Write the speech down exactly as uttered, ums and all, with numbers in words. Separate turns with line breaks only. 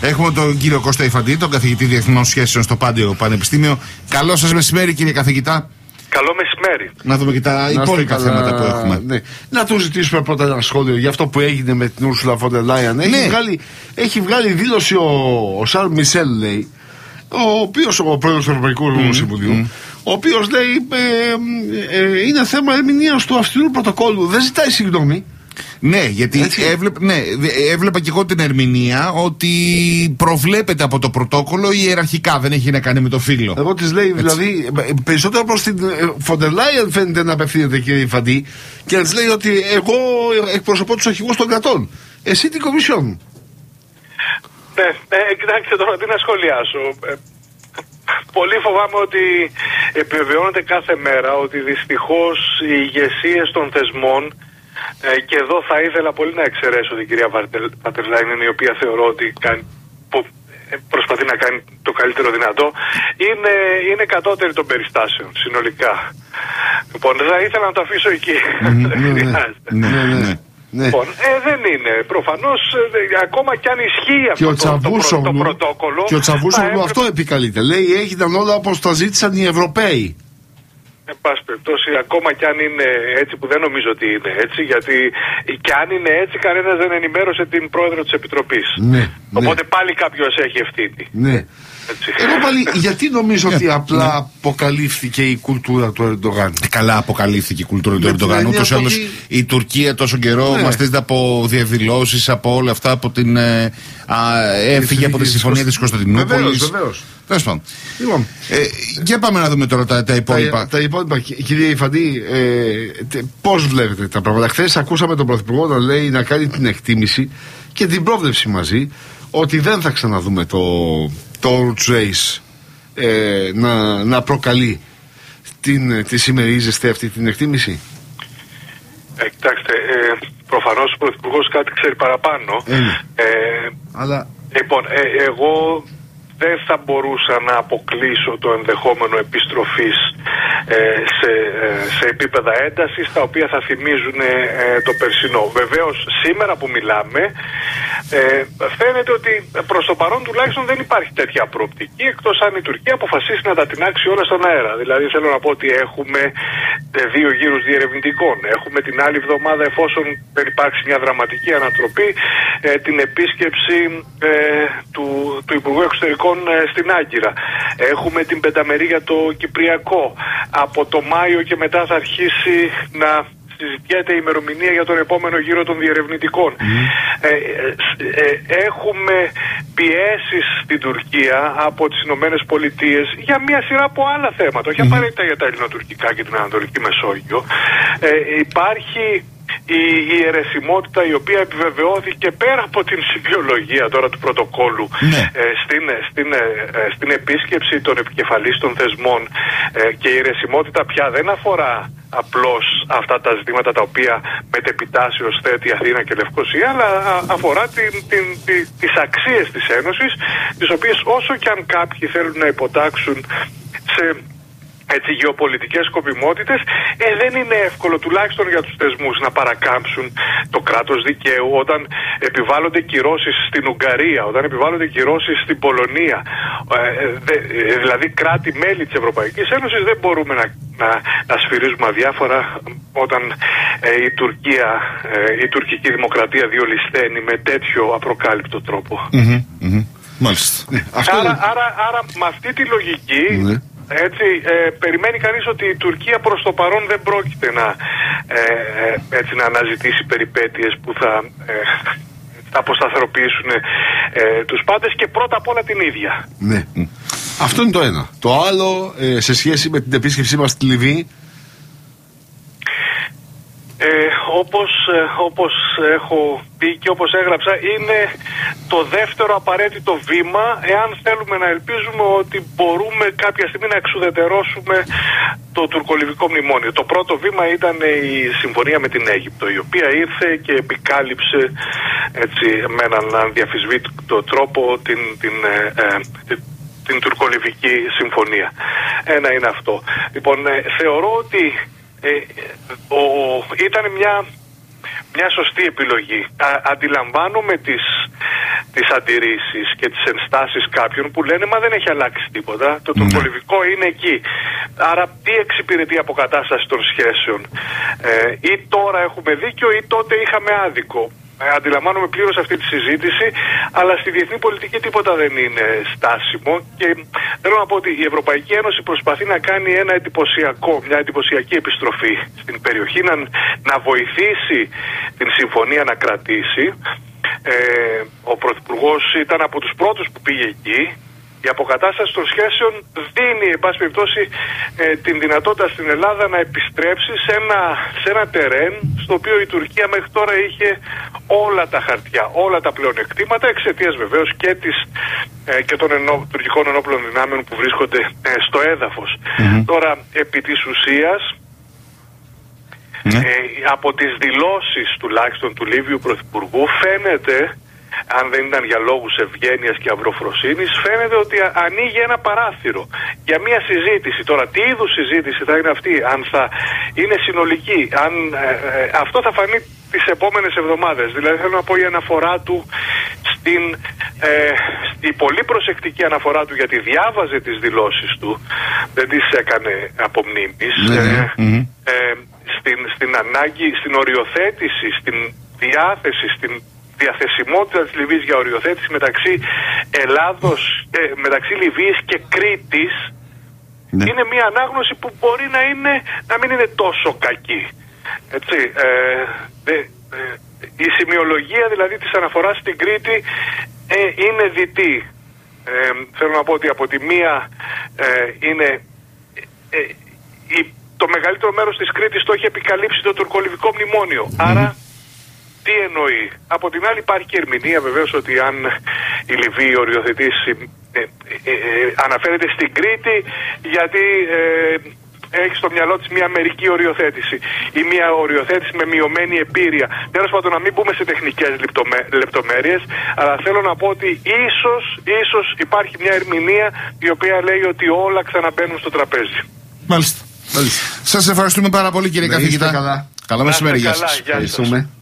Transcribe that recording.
Έχουμε τον κύριο Κώστα Ιφαντή, τον καθηγητή Διεθνών Σχέσεων στο Πάντιο Πανεπιστήμιο. Καλό σας μεσημέρι, κύριε καθηγητά.
Καλό μεσημέρι.
Να δούμε και τα υπόλοιπα θέματα που έχουμε.
Ναι. Να του ζητήσουμε πρώτα ένα σχόλιο για αυτό που έγινε με την Ursula von der Leyen. Έχει, ναι. βγάλει, έχει βγάλει δήλωση ο, ο Σαρλ Μισελ, λέει, ο οποίος ο πρόεδρος του Ευρωπαϊκού mm, Συμβουλίου, mm. ο οποίος λέει ε, ε, ε, είναι θέμα ερμηνείας του αυστηρού πρωτοκόλλου. Δεν ζητάει συγγνώμη.
Ναι, γιατί έβλεπα, ναι, έβλεπα και εγώ την ερμηνεία ότι προβλέπεται από το πρωτόκολλο ιεραρχικά, δεν έχει να κάνει με το φύλο.
Εγώ της λέει, έτσι. Δηλαδή, περισσότερο προς την Von der Leyen φαίνεται να απευθύνεται, κύριε Ιφαντή, και να της λέει ότι εγώ εκπροσωπώ τους αρχηγούς των κρατών. Εσύ την Κομισιόν.
Ναι, ε, κοιτάξτε τώρα τι να σχολιάσω. Ε, πολύ φοβάμαι ότι επιβεβαιώνεται κάθε μέρα ότι δυστυχώς οι ηγεσίες των θεσμών, Ε, και εδώ θα ήθελα πολύ να εξαιρέσω την κυρία Von der Leyen, η οποία θεωρώ ότι κάνει, που προσπαθεί να κάνει το καλύτερο δυνατό, είναι, είναι κατώτερη των περιστάσεων συνολικά. Λοιπόν, θα ήθελα να το αφήσω εκεί. Δεν χρειάζεται. Λοιπόν, ε, δεν είναι. Προφανώς, ε, ακόμα κι αν ισχύει αυτό το, το, το, το πρωτόκολλο.
Και ο Τσαβούσογλου έπρεπε... αυτό επικαλείται. Λέει, έγιναν όλα όπως τα ζήτησαν οι Ευρωπαίοι.
Εν πάση περιπτώσει, ακόμα κι αν είναι έτσι, που δεν νομίζω ότι είναι έτσι, γιατί κι αν είναι έτσι, κανένας δεν ενημέρωσε την πρόεδρο της Επιτροπής.
Ναι,
Οπότε
ναι.
πάλι κάποιος έχει ευθύνη.
Ναι. Εγώ πάλι, γιατί νομίζω ότι απλά ναι. αποκαλύφθηκε η κουλτούρα του Ερντογάν.
Καλά αποκαλύφθηκε η κουλτούρα του Ερντογάν. Ούτως ή άλλως η Τουρκία τόσο καιρό ναι. μαστίζεται από διαδηλώσεις, από όλα αυτά, από την, ε, α, έφυγε από τη συμφωνία της Κωνσταντινούπολης.
Βεβαίως, βεβαίως.
Τέλος πάντων. Λοιπόν, ε, για πάμε να δούμε τώρα τα, τα υπόλοιπα.
Τα, τα υπόλοιπα, κύριε Ιφαντή, ε, πώς βλέπετε τα πράγματα. Χθες ακούσαμε τον Πρωθυπουργό να λέει να κάνει την εκτίμηση και την πρόβλεψη μαζί ότι δεν θα ξαναδούμε το, το Orange Race ε, να, να προκαλεί. Την, τη συμμερίζεστε αυτή την εκτίμηση?
Ε, κοιτάξτε, ε, προφανώς ο Πρωθυπουργός κάτι ξέρει παραπάνω.
Ε,
ε,
αλλά...
Λοιπόν, ε, εγώ δεν θα μπορούσα να αποκλείσω το ενδεχόμενο επιστροφής ε, σε, ε, σε επίπεδα έντασης τα οποία θα θυμίζουν ε, το περσινό. Βεβαίως σήμερα που μιλάμε ε, φαίνεται ότι προς το παρόν τουλάχιστον δεν υπάρχει τέτοια προοπτική, εκτός αν η Τουρκία αποφασίσει να τα τεινάξει όλα στον αέρα. Δηλαδή θέλω να πω ότι έχουμε δύο γύρους διερευνητικών. Έχουμε την άλλη εβδομάδα, εφόσον δεν υπάρξει μια δραματική ανατροπή, ε, την επίσκεψη ε, του, του Υπουργού Εξωτερικών στην Άγκυρα. Έχουμε την πενταμερή για το Κυπριακό. Από το Μάιο και μετά θα αρχίσει να συζητιέται η ημερομηνία για τον επόμενο γύρο των διερευνητικών. Mm. Ε, ε, ε, έχουμε πιέσεις στην Τουρκία από τις Ηνωμένες Πολιτείες για μια σειρά από άλλα θέματα, όχι mm. απαραίτητα για τα ελληνοτουρκικά και την Ανατολική Μεσόγειο. Ε, υπάρχει η, η αιρεσιμότητα η οποία επιβεβαιώθηκε πέρα από την συμβιολογία τώρα του πρωτοκόλλου ναι. ε, στην, στην, ε, στην επίσκεψη των επικεφαλής των θεσμών, ε, και η αιρεσιμότητα πια δεν αφορά απλώς αυτά τα ζητήματα τα οποία μετεπιτάσεως θέτει Αθήνα και Λευκοσία, αλλά αφορά την, την, την, τις αξίες της Ένωσης, τις οποίες όσο και αν κάποιοι θέλουν να υποτάξουν σε έτσι γεωπολιτικές σκοπιμότητες, ε, δεν είναι εύκολο τουλάχιστον για τους θεσμούς να παρακάμψουν το κράτος δικαίου όταν επιβάλλονται κυρώσεις στην Ουγγαρία, όταν επιβάλλονται κυρώσεις στην Πολωνία. Ε, δε, ε, δηλαδή κράτη-μέλη της Ευρωπαϊκής Ένωσης δεν μπορούμε να, να, να σφυρίζουμε αδιάφορα όταν ε, η Τουρκία, ε, η τουρκική δημοκρατία διολυσθένει με τέτοιο απροκάλυπτο τρόπο.
Mm-hmm, mm-hmm. Μάλιστα.
Άρα, άρα, άρα με αυτή τη λογική mm-hmm. Έτσι, ε, περιμένει κανείς ότι η Τουρκία προς το παρόν δεν πρόκειται να, ε, έτσι, να αναζητήσει περιπέτειες που θα ε, αποσταθεροποιήσουν ε, τους πάντες και πρώτα απ' όλα την ίδια.
Ναι. Αυτό είναι το ένα. Το άλλο, ε, σε σχέση με την επίσκεψή μας στη Λιβύη.
Ε, όπως, ε, όπως έχω πει και όπως έγραψα, είναι το δεύτερο απαραίτητο βήμα εάν θέλουμε να ελπίζουμε ότι μπορούμε κάποια στιγμή να εξουδετερώσουμε το τουρκολιβικό μνημόνιο. Το πρώτο βήμα ήταν η συμφωνία με την Αίγυπτο, η οποία ήρθε και επικάλυψε έτσι, με έναν αδιαφυσβήτητο τρόπο την, την, ε, ε, την, την τουρκολιβική συμφωνία. Ένα είναι αυτό. Λοιπόν, ε, θεωρώ ότι Ε, ο, ήταν μια, μια σωστή επιλογή. Α, αντιλαμβάνομαι τις, τις αντιρρήσεις και τις ενστάσεις κάποιων που λένε μα δεν έχει αλλάξει τίποτα, το τουρκολιβικό είναι εκεί. Άρα τι εξυπηρετεί η αποκατάσταση των σχέσεων? Ε, ή τώρα έχουμε δίκιο ή τότε είχαμε άδικο. Ε, αντιλαμβάνομαι πλήρως αυτή τη συζήτηση, αλλά στη διεθνή πολιτική τίποτα δεν είναι στάσιμο και θέλω να πω ότι η Ευρωπαϊκή Ένωση προσπαθεί να κάνει ένα εντυπωσιακό, μια εντυπωσιακή επιστροφή στην περιοχή, να, να βοηθήσει την συμφωνία να κρατήσει. Ε, ο Πρωθυπουργός ήταν από τους πρώτους που πήγε εκεί. Η αποκατάσταση των σχέσεων δίνει, εν πάση περιπτώσει, ε, την δυνατότητα στην Ελλάδα να επιστρέψει σε ένα, σε ένα τερέν στο οποίο η Τουρκία μέχρι τώρα είχε όλα τα χαρτιά, όλα τα πλεονεκτήματα, εξαιτίας βεβαίως και, της, ε, και των ενό, τουρκικών ενόπλων δυνάμεων που βρίσκονται ε, στο έδαφος. Mm-hmm. Τώρα, επί της ουσίας, mm-hmm. ε, από τις δηλώσεις τουλάχιστον του Λίβιου Πρωθυπουργού φαίνεται, αν δεν ήταν για λόγους ευγένειας και αυροφροσύνης, φαίνεται ότι ανοίγει ένα παράθυρο για μια συζήτηση. Τώρα, τι είδους συζήτηση θα είναι αυτή, αν θα είναι συνολική, αν, ε, ε, αυτό θα φανεί τις επόμενες εβδομάδες. Δηλαδή, θέλω να πω η αναφορά του στην, ε, η πολύ προσεκτική αναφορά του, γιατί διάβαζε τις δηλώσεις του, δεν τις έκανε από μνήμης,
mm-hmm.
ε, mm-hmm. ε, στην, στην ανάγκη, στην οριοθέτηση, στην διάθεση, στην διαθεσιμότητα της Λιβύης για οριοθέτηση μεταξύ Ελλάδος, ε, μεταξύ Λιβύης και Κρήτης, ναι. είναι μια ανάγνωση που μπορεί να, είναι, να μην είναι τόσο κακή. Έτσι, ε, δε, ε, η σημειολογία δηλαδή της αναφοράς στην Κρήτη ε, είναι διτή. Ε, θέλω να πω ότι από τη μία ε, είναι ε, ε, η, το μεγαλύτερο μέρος της Κρήτης το έχει επικαλύψει το τουρκολιβικό μνημόνιο. Mm. Άρα τι εννοεί? Από την άλλη υπάρχει και ερμηνεία βεβαίως ότι αν η Λιβύη οριοθετήσει, ε, ε, ε, αναφέρεται στην Κρήτη γιατί ε, έχει στο μυαλό της μια μερική οριοθέτηση ή μια οριοθέτηση με μειωμένη επίρρεια. Τέλος πάντων, να μην μπούμε σε τεχνικές λεπτομέρειες, αλλά θέλω να πω ότι ίσως, ίσως υπάρχει μια ερμηνεία η οποία λέει ότι όλα ξαναμπαίνουν στο τραπέζι.
Μάλιστα. Μάλιστα. Σας ευχαριστούμε πάρα πολύ, κύριε καθηγητά.
Καλά.
Καλό μεσημέρι. Γεια σας.
Ευχαριστούμε.